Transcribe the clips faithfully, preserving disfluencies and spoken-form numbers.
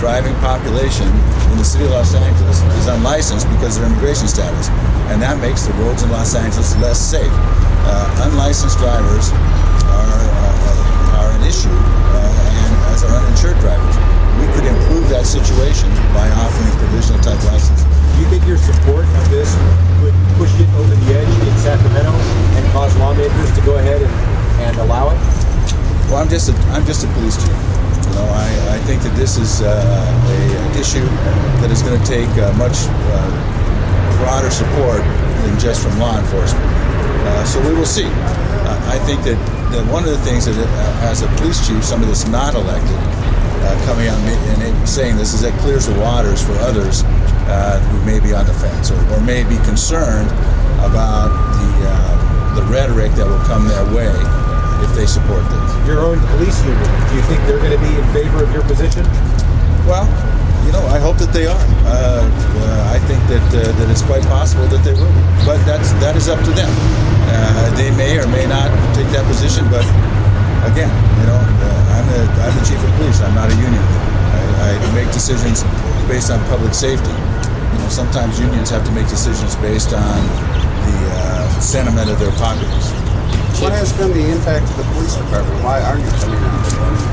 driving population in the city of Los Angeles is unlicensed because of their immigration status, and that makes the roads in Los Angeles less safe. Uh, unlicensed drivers are, uh, are an issue, uh, and as are uninsured drivers. We could improve that situation by offering provisional type license. Do you think your support of this would push it over the edge in Sacramento and cause lawmakers to go ahead and, and allow it? Well, I'm just a, I'm just a police chief. You know, I, I think that this is uh, a, an issue that is going to take uh, much uh, broader support than just from law enforcement. Uh, so we will see. Uh, I think that, that one of the things that, uh, as a police chief, somebody that's not elected, uh, coming out and saying this, is that clears the waters for others uh, who may be on the fence or, or may be concerned about the uh, the rhetoric that will come their way if they support this. Your own police union, do you think they're going to be in favor of your position? Well, you know, I hope that they are. Uh, uh, I think that uh, that it's quite possible that they will. But that's that is up to them. Uh, they may or may not take that position. But again, you know, uh, I'm the I'm the chief of police. I'm not a union leader. I, I make decisions based on public safety. You know, sometimes unions have to make decisions based on the uh, sentiment of their populace. What has been the impact of the police department? Why aren't you coming out?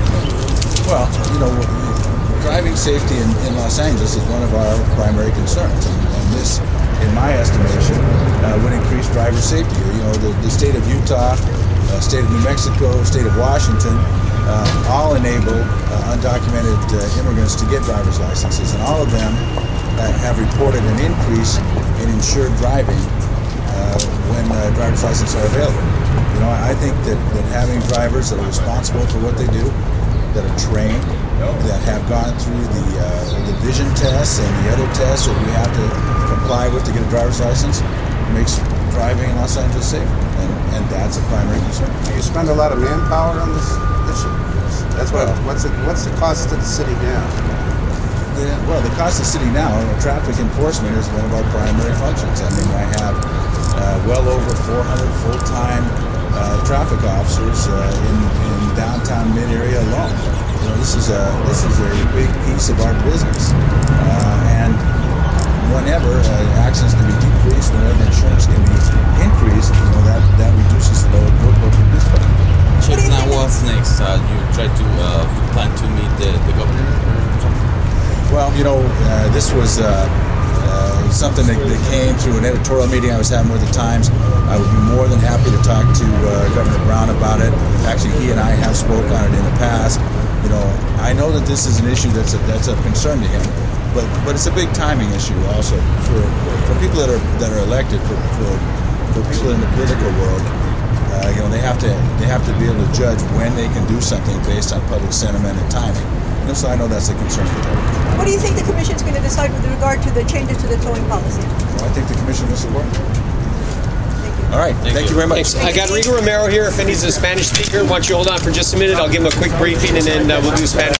Well, you know, driving safety in, in Los Angeles is one of our primary concerns, and, and this, in my estimation, uh, would increase driver safety. You know, the, the state of Utah, uh, state of New Mexico, state of Washington, uh, all enable uh, undocumented uh, immigrants to get driver's licenses, and all of them uh, have reported an increase in insured driving uh, when uh, driver's licenses are available. You know, I think that, that having drivers that are responsible for what they do, that are trained, that have gone through the uh, the vision tests and the other tests that we have to comply with to get a driver's license, makes driving in Los Angeles safer, and, and that's a primary concern. Do you spend a lot of manpower on this issue? That's what. Well, what's it? What's the cost to the city now? The, well, the cost of the city now, traffic enforcement is one of our primary functions. I mean, I have uh, well over four hundred full-time uh, traffic officers uh, in, in downtown mid-area alone. You know, this is a this is a big piece of our business, uh, and whenever uh, accidents can be decreased, whenever insurance can be increased, you know, that that reduces the load workload for this part. Chief, now what's next? Uh, you try to uh, you plan to meet the, the governor or something? Well, you know, uh, this was uh, uh, something that, that came through an editorial meeting I was having with the Times. I would be more than happy to talk to uh, Governor Brown about it. Actually, he and I have spoke on it in the past. You know, I know that this is an issue that's a, that's of concern to him, but but it's a big timing issue also for for people that are that are elected, for for, for people in the political world. Uh, you know, they have to they have to be able to judge when they can do something based on public sentiment and timing. And so I know that's a concern for them. What do you think the commission is going to decide with regard to the changes to the towing policy? Well, I think the commission will support it. Thank you. All right, thank, thank you. you very much. I got Rigo Romero here. If he's a Spanish speaker, why don't you hold on for just a minute? I'll give him a quick briefing, and then uh, we'll do Spanish.